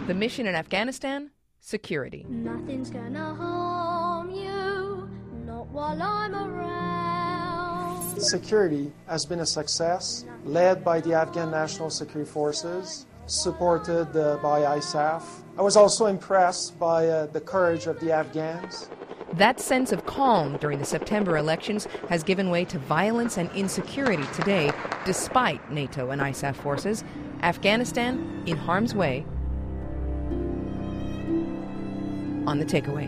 The mission in Afghanistan? Security. Nothing's gonna harm you, not while I'm around. Security has been a success, led by the Afghan National Security Forces, supported by ISAF. I was also impressed by the courage of the Afghans. That sense of calm during the September elections has given way to violence and insecurity today, despite NATO and ISAF forces. Afghanistan in harm's way. On The Takeaway.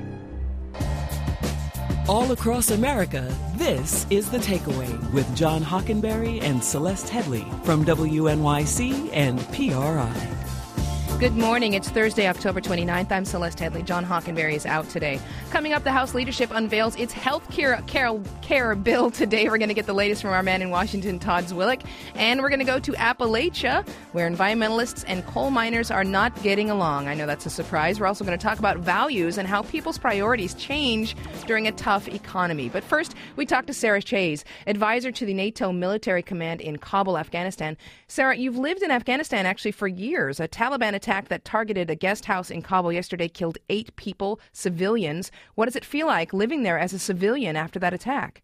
All across America, this is The Takeaway with John Hockenberry and Celeste Headley from WNYC and PRI. Good morning. It's Thursday, October 29th. I'm Celeste Headley. John Hockenberry is out today. Coming up, the House leadership unveils its health care bill today. We're going to get the latest from our man in Washington, Todd Zwillich. And we're going to go to Appalachia, where environmentalists and coal miners are not getting along. I know that's a surprise. We're also going to talk about values and how people's priorities change during a tough economy. But first, we talk to Sarah Chayes, advisor to the NATO military command in Kabul, Afghanistan. Sarah, you've lived in Afghanistan actually for years. A Taliban attack that targeted a guest house in Kabul yesterday killed 8 people, civilians. What does it feel like living there as a civilian after that attack?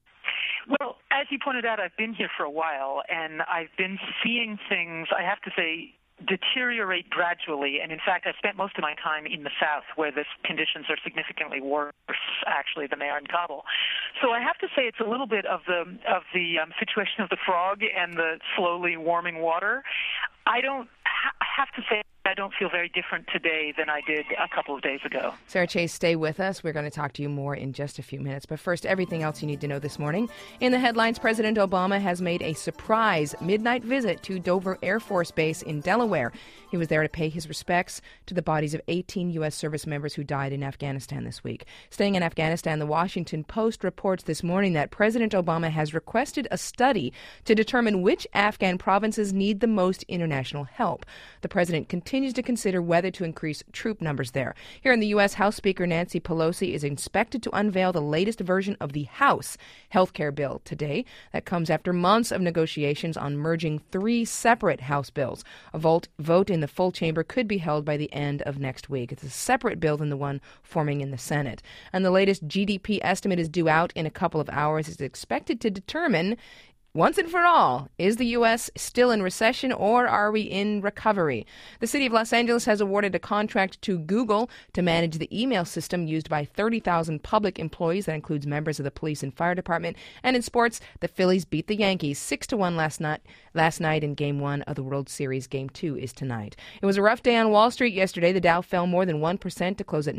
Well, as you pointed out, I've been here for a while, and I've been seeing things, I have to say, deteriorate gradually. And in fact, I spent most of my time in the south, where the conditions are significantly worse, actually, than they are in Kabul. So I have to say it's a little bit of the situation of the frog and the slowly warming water. I have to say I don't feel very different today than I did a couple of days ago. Sarah Chayes, stay with us. We're going to talk to you more in just a few minutes. But first, everything else you need to know this morning. In the headlines, President Obama has made a surprise midnight visit to Dover Air Force Base in Delaware. He was there to pay his respects to the bodies of 18 U.S. service members who died in Afghanistan this week. Staying in Afghanistan, the Washington Post reports this morning that President Obama has requested a study to determine which Afghan provinces need the most international help. The president continues to consider whether to increase troop numbers there. Here in the U.S., House Speaker Nancy Pelosi is expected to unveil the latest version of the House health care bill today. That comes after months of negotiations on merging 3 separate House bills. A vote in the full chamber could be held by the end of next week. It's a separate bill than the one forming in the Senate. And the latest GDP estimate is due out in a couple of hours. It's expected to determine once and for all, is the U.S. still in recession or are we in recovery? The city of Los Angeles has awarded a contract to Google to manage the email system used by 30,000 public employees. That includes members of the police and fire department. And in sports, the Phillies beat the Yankees 6-1 last night in Game 1 of the World Series. Game 2 is tonight. It was a rough day on Wall Street yesterday. The Dow fell more than 1% to close at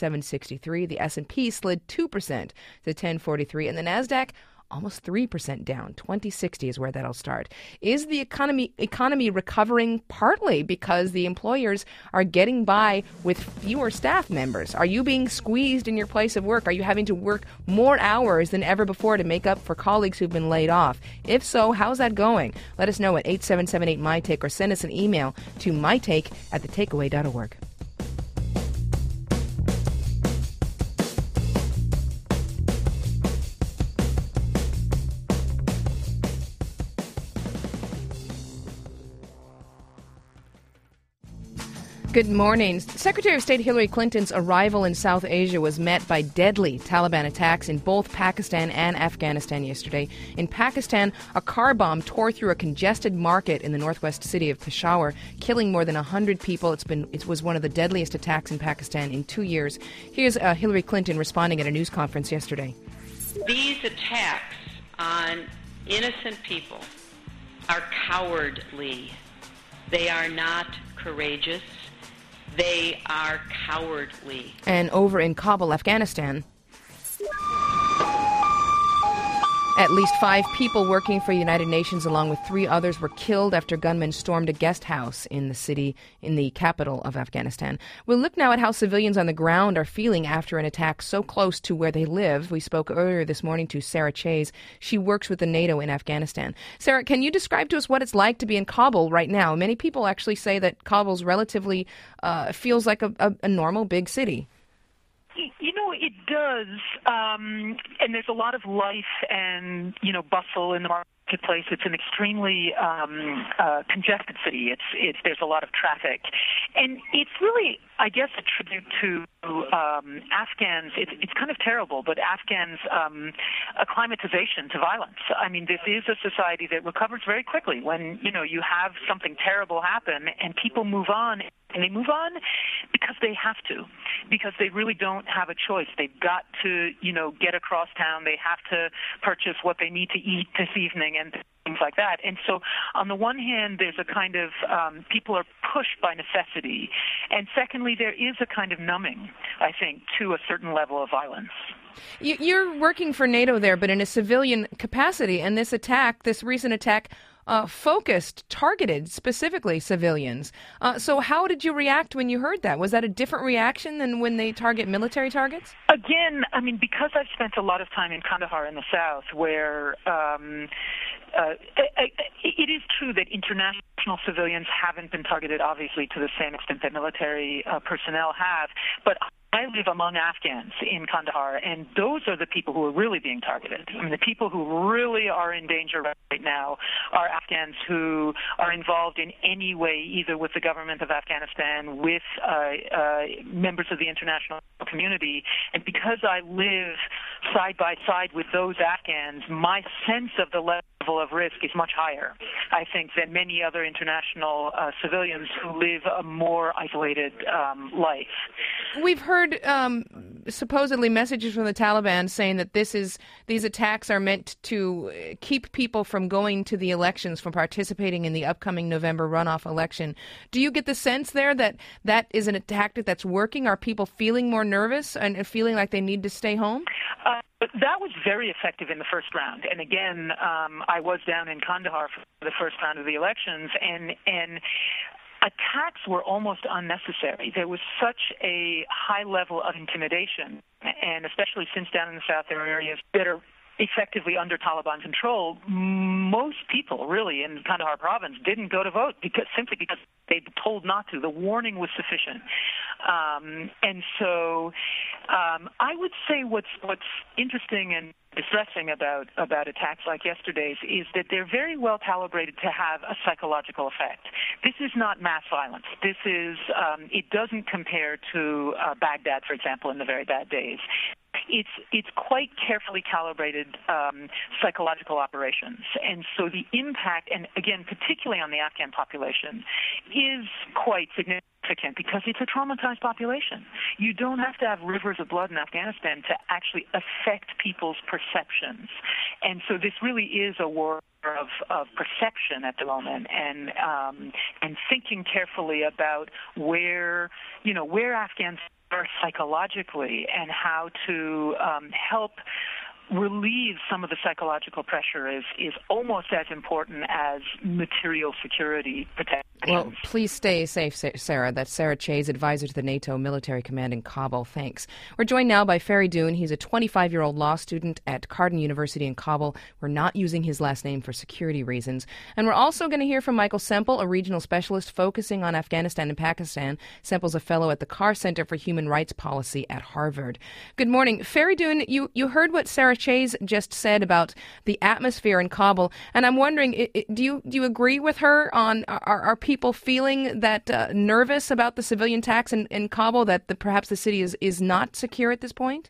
97.63. The S&P slid 2% to 10.43. And the NASDAQ almost 3% down. 2060 is where that'll start. Is the economy recovering? Partly because the employers are getting by with fewer staff members. Are you being squeezed in your place of work? Are you having to work more hours than ever before to make up for colleagues who've been laid off? If so, how's that going? Let us know at 877-8MyTake or send us an email to mytake@thetakeaway.org. Good morning. Secretary of State Hillary Clinton's arrival in South Asia was met by deadly Taliban attacks in both Pakistan and Afghanistan yesterday. In Pakistan, a car bomb tore through a congested market in the northwest city of Peshawar, killing more than 100 people. It was one of the deadliest attacks in Pakistan in 2 years. Here's Hillary Clinton responding at a news conference yesterday. These attacks on innocent people are cowardly. They are not courageous. They are cowardly. And over in Kabul, Afghanistan, at least 5 people working for the United Nations, along with 3 others, were killed after gunmen stormed a guest house in the city, in the capital of Afghanistan. We'll look now at how civilians on the ground are feeling after an attack so close to where they live. We spoke earlier this morning to Sarah Chayes. She works with the NATO in Afghanistan. Sarah, can you describe to us what it's like to be in Kabul right now? Many people actually say that Kabul's relatively feels like a normal big city. You know, It does, and there's a lot of life and, bustle in the marketplace. It's an extremely congested city. There's a lot of traffic. And it's really, I guess, a tribute to Afghans. It's kind of terrible, but Afghans' acclimatization to violence. I mean, this is a society that recovers very quickly when, you have something terrible happen and people move on. And they move on because they have to, because they really don't have a choice. They've got to, get across town. They have to purchase what they need to eat this evening and things like that. And so on the one hand, there's a kind of people are pushed by necessity. And secondly, there is a kind of numbing, I think, to a certain level of violence. You're working for NATO there, but in a civilian capacity. And this recent attack, targeted specifically civilians. So how did you react when you heard that? Was that a different reaction than when they target military targets? Again, I mean, because I've spent a lot of time in Kandahar in the south, where it is true that international civilians haven't been targeted, obviously, to the same extent that military personnel have, but I live among Afghans in Kandahar, and those are the people who are really being targeted. I mean, the people who really are in danger right now are Afghans who are involved in any way, either with the government of Afghanistan, with members of the international community. And because I live side by side with those Afghans, my sense of the level of risk is much higher, I think, than many other international civilians who live a more isolated life. We've heard supposedly messages from the Taliban saying that these attacks are meant to keep people from going to the elections, from participating in the upcoming November runoff election. Do you get the sense there that is a tactic that's working? Are people feeling more nervous and feeling like they need to stay home? That was very effective in the first round. And again, I was down in Kandahar for the first round of the elections, and attacks were almost unnecessary. There was such a high level of intimidation, and especially since down in the south there are areas that are effectively under Taliban control. Most people really in Kandahar province didn't go to vote simply because they'd been told not to. The warning was sufficient. And so I would say what's interesting and distressing about attacks like yesterday's is that they're very well calibrated to have a psychological effect. This is not mass violence. This is it doesn't compare to Baghdad, for example, in the very bad days. It's quite carefully calibrated psychological operations. And so the impact, and again, particularly on the Afghan population, is quite significant because it's a traumatized population. You don't have to have rivers of blood in Afghanistan to actually affect people's perceptions. And so this really is a war of perception at the moment, and thinking carefully about where Afghans are psychologically and how to help relieve some of the psychological pressure is almost as important as material security protection. Well, please stay safe, Sarah. That's Sarah Chayes, advisor to the NATO Military Command in Kabul. Thanks. We're joined now by Faridoon. He's a 25-year-old law student at Carden University in Kabul. We're not using his last name for security reasons. And we're also going to hear from Michael Semple, a regional specialist focusing on Afghanistan and Pakistan. Semple's a fellow at the Carr Center for Human Rights Policy at Harvard. Good morning. Faridoon, you heard what Sarah Chayes just said about the atmosphere in Kabul, and I'm wondering, do you agree with her on are people feeling that nervous about the civilian attacks in Kabul, that perhaps the city is not secure at this point?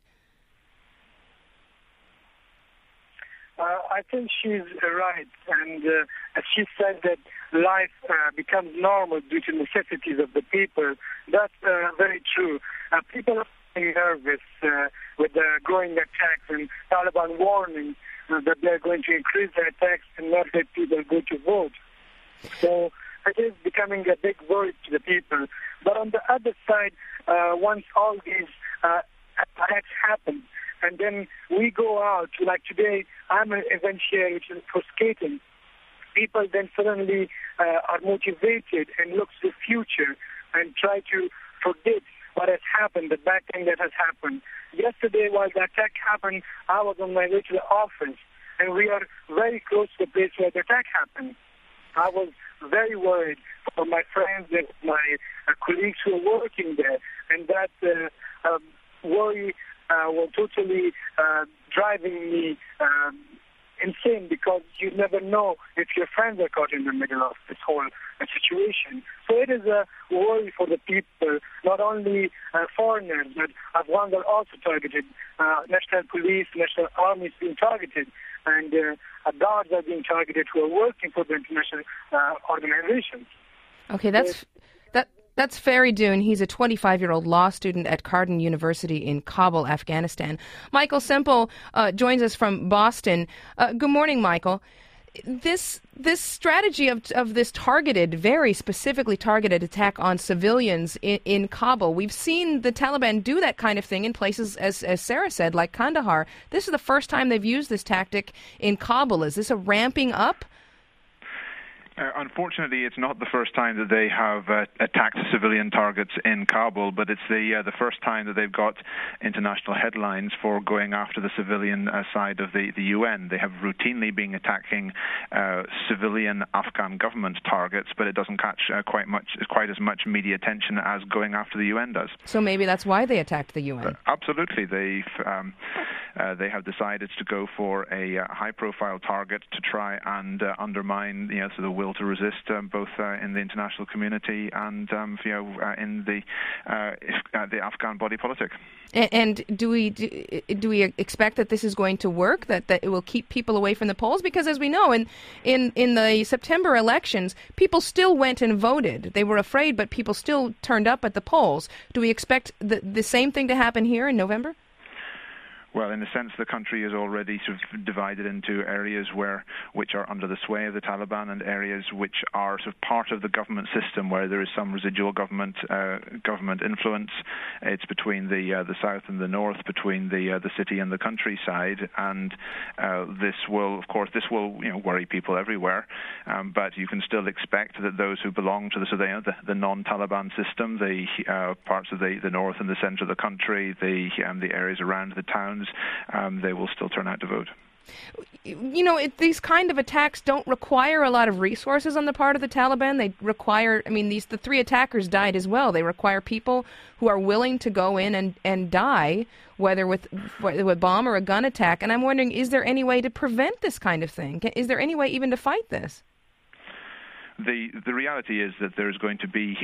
I think she's right, and as she said that life becomes normal due to necessities of the people, that's very true. People are nervous with the growing attacks and Taliban warning that they're going to increase their attacks and not let people go to vote. So it is becoming a big worry to the people. But on the other side, once all these attacks happen, and then we go out, like today, I'm an eventuary for skating. People then suddenly are motivated and look to the future and try to forget what has happened, the bad thing that has happened. Yesterday, while the attack happened, I was on my way to the office, and we are very close to the place where the attack happened. I was very worried for my friends and my colleagues who are working there, and that worry were totally driving me insane, because you never know if your friends are caught in the middle of this whole situation. So it is a worry for the people, not only foreigners, but Afghans are also targeted. National police, national army is being targeted, and guards are being targeted who are working for the international organizations. Okay, that's Faridun. He's a 25-year-old law student at Carden University in Kabul, Afghanistan. Michael Semple joins us from Boston. Good morning, Michael. This strategy of this targeted, very specifically targeted attack on civilians in Kabul, we've seen the Taliban do that kind of thing in places, as Sarah said, like Kandahar. This is the first time they've used this tactic in Kabul. Is this a ramping up? Unfortunately, it's not the first time that they have attacked civilian targets in Kabul, but it's the first time that they've got international headlines for going after the civilian side of the UN. They have routinely been attacking civilian Afghan government targets, but it doesn't catch quite as much media attention as going after the UN does. So maybe that's why they attacked the UN. Absolutely, they have decided to go for a high-profile target to try and undermine, the will to resist, both in the international community and in the Afghan body politic. And do we expect that this is going to work? That it will keep people away from the polls? Because as we know, in the September elections, people still went and voted. They were afraid, but people still turned up at the polls. Do we expect the same thing to happen here in November? Well, in a sense, the country is already sort of divided into areas which are under the sway of the Taliban and areas which are sort of part of the government system where there is some residual government influence. It's between the south and the north, between the city and the countryside, and this will worry people everywhere. But you can still expect that those who belong to the non-Taliban system, the parts of the north and the centre of the country, the areas around the towns, they will still turn out to vote. These kind of attacks don't require a lot of resources on the part of the Taliban. They require, the three attackers died as well. They require people who are willing to go in and die, whether with a bomb or a gun attack. And I'm wondering, is there any way to prevent this kind of thing? Is there any way even to fight this? The reality is that there is going to be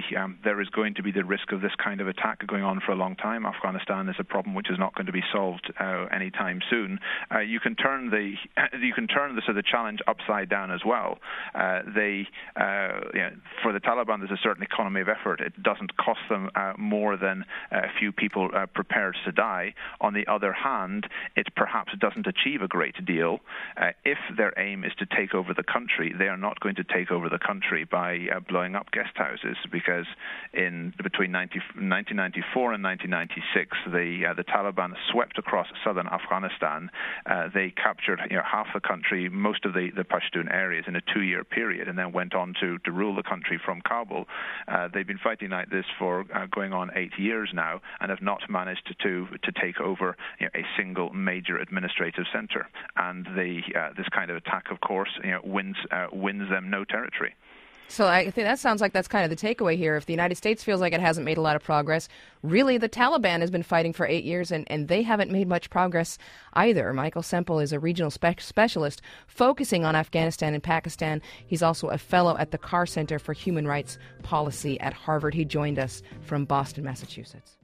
the risk of this kind of attack going on for a long time. Afghanistan is a problem which is not going to be solved anytime soon. You can turn the challenge upside down as well. For the Taliban, there's a certain economy of effort. It doesn't cost them more than a few people prepared to die. On the other hand, it perhaps doesn't achieve a great deal. If their aim is to take over the country, they are not going to take over the country by blowing up guest houses, because between 1994 and 1996, the Taliban swept across southern Afghanistan. They captured half the country, most of the Pashtun areas in a 2-year period, and then went on to rule the country from Kabul. They've been fighting like this for going on 8 years now, and have not managed to take over a single major administrative center. And this kind of attack, of course, wins them no territory. So I think that sounds like that's kind of the takeaway here. If the United States feels like it hasn't made a lot of progress, really the Taliban has been fighting for 8 years and they haven't made much progress either. Michael Semple is a regional specialist focusing on Afghanistan and Pakistan. He's also a fellow at the Carr Center for Human Rights Policy at Harvard. He joined us from Boston, Massachusetts.